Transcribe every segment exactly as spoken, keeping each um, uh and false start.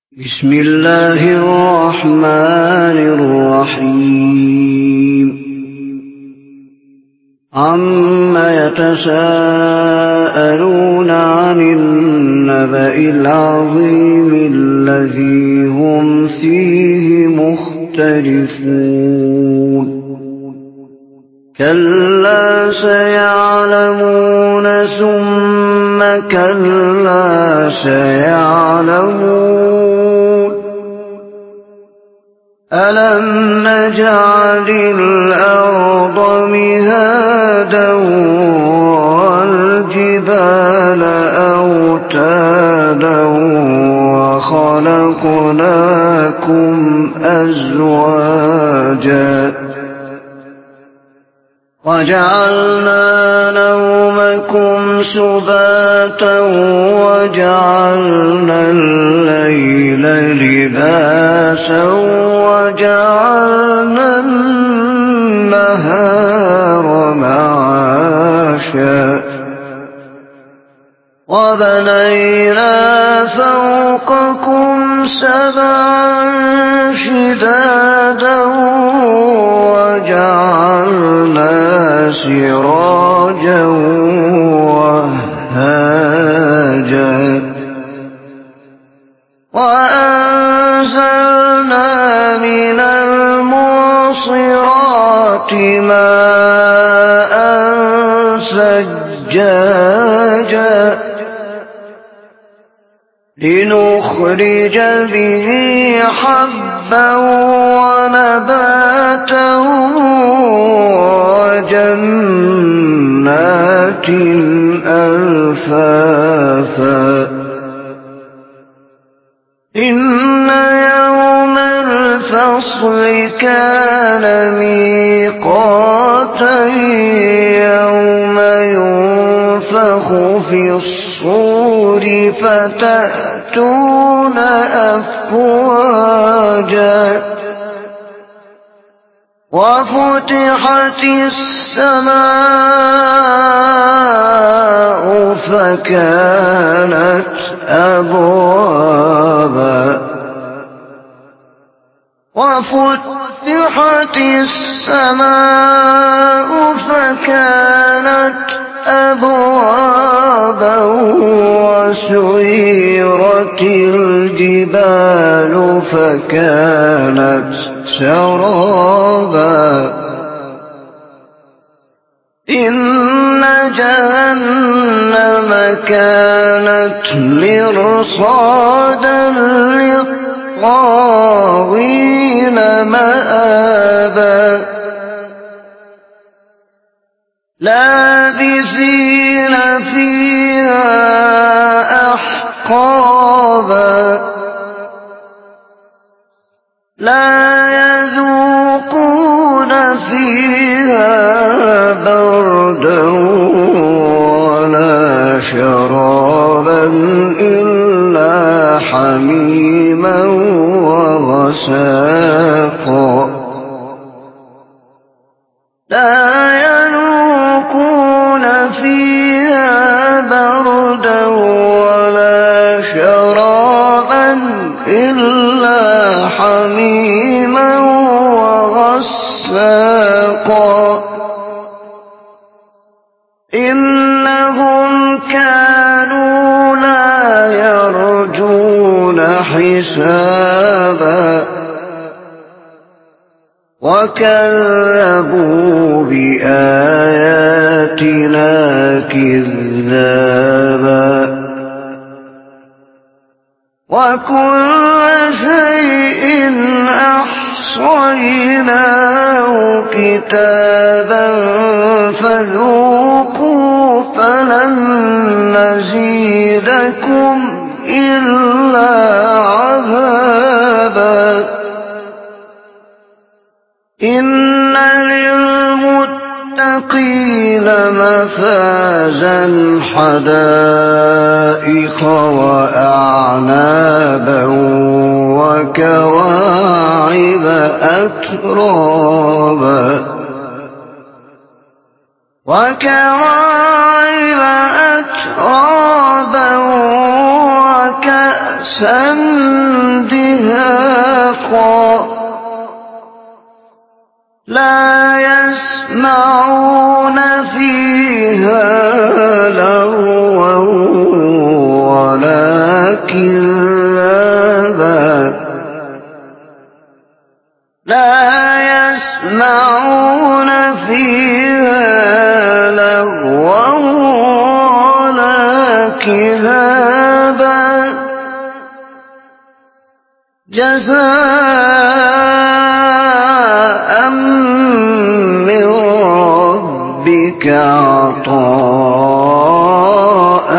بسم الله الرحمن الرحيم عَمَّ يتساءلون عن النبأ العظيم الذي هم فيه مختلفون كلا سيعلمون ثم كلا سيعلمون ألم نجعل الأرض مهادا والجبال أوتادا وخلقناكم أزواجا وجعلنا نومكم سباتا وجعلنا الليل لباسا وجعلنا النهار معاشا وبنينا فوقكم سبعا شدادا وجعلنا سراجا وهاجا وأنزلنا من المعصرات ماء ثجاجا لنخرج به حبا ونباتا وجنات ألفافا إن يوم الفصل كان ميقاتا يوم ينفخ في الصور فتأتون أفواجا وفتحت السماء فكانت أبوابا وفتحت السماء فكانت أبوابا وسيرت الجبال فكانت سرابا إن جهنم كانت مرصادا للطاغين مآبا لابثين فيها أحقابا لا يذوقون فيها بردا ولا شرابا إلا حميما وغساقا لا يذوقون فيها بردا ولا شرابا إلا حميما وغساقا إنهم كانوا لا يرجون حسابا وكذبوا بآياتنا كذابا وكل شيء أحصيناه كتابا فذوقوا فلن نزيدكم إلا عذابا إن للمتقين مفازا حدائق وأعنابا وكواعب أترابا وكواعب أترابا وكأسا شقا لا يسمعون فيها لغوا ولا كذابا لا يسمعون فيها لغوا ولا كذابا جزاء من ربك عطاء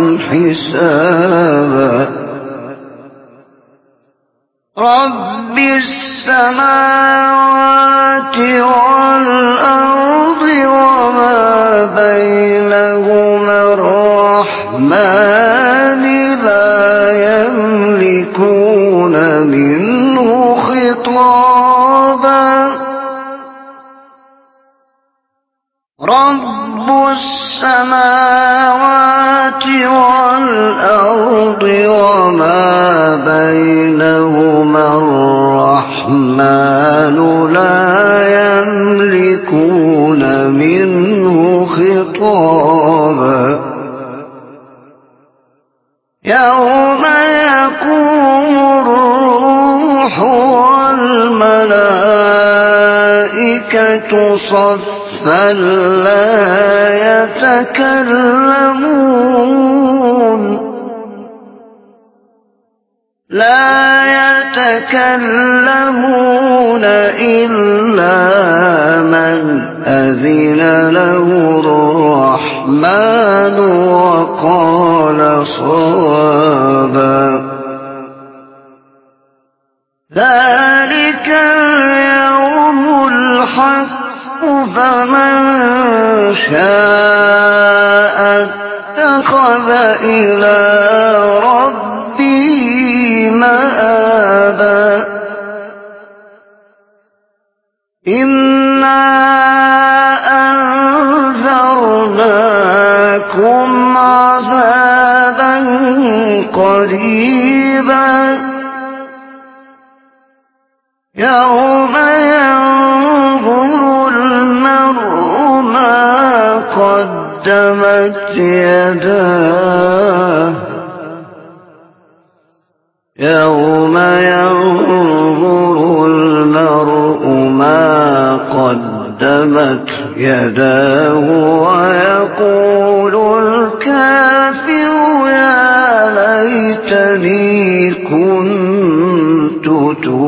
حسابا رب السماوات والأرض وما بينهما الرحمن لا يملكون منه خطابا رب السماوات والأرض وما بينهما الرحمن لا يملكون منه خطابا يوم يقوم الروح والملائكة صفا لا يتكلمون لا يتكلمون إلا من أذن له الرحمن وقال صوابا ذلك اليوم الحق فمن شاء اتخذ إلى ربه مآبا إنا أنذرناكم عذابا قريبا يوم ينظر المرء ما قدمت يداه يوم ينظر المرء ما قدمت يداه ويقول الكافر يا ليتني كنت ترابا